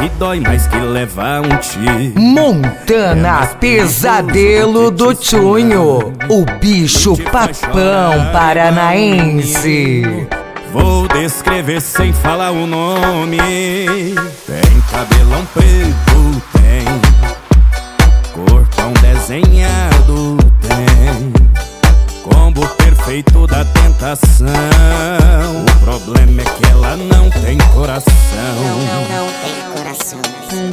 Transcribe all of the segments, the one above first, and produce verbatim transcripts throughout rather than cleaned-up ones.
que dói mais que levar um tiro. Montana, pesadelo do Tchunho, o bicho papão paranaense. Vou descrever sem falar o nome. Tem cabelão preto, tem corpão desenhado, tem combo perfeito da tentação. O problema é que ela não tem coração. Não, não, não tem coração.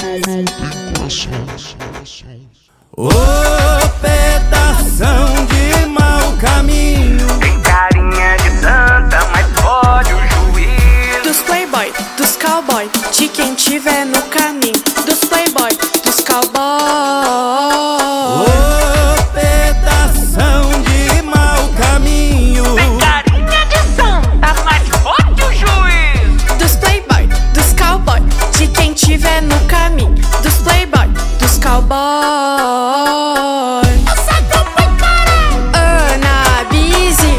Ô pedação de mau caminho, tem carinha de santa, mas pode o juiz. Dos playboy, dos cowboy, de quem tiver no caminho. Dos playboy, dos cowboy. Ô pedação de mau caminho, tem carinha de santa, mas pode o juiz. Dos playboy, dos cowboy, de quem tiver no caminho. Dos playboy, dos cowboy. Ana Busy.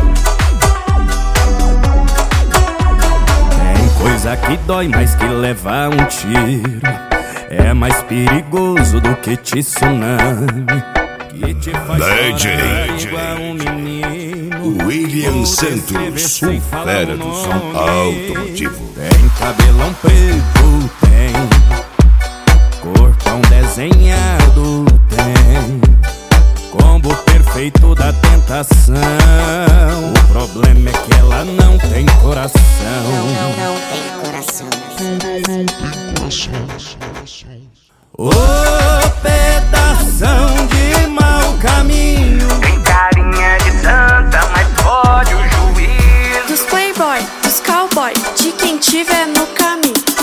tem coisa que dói mais que levar um tiro. É mais perigoso do que tsunami, que te faz D J igual um menino. William Vou Santos, descrever sem o falar fera o do som nome. automotivo. Tem cabelão preto, tem corpão desenhado, tem combo perfeito da tentação. O problema é que ela não tem coração. Não, não, não tem coração. Ô pedação de mau caminho, Tem carinha de santa, mas pode o juiz. Dos playboy, dos cowboy, de quem tiver no caminho.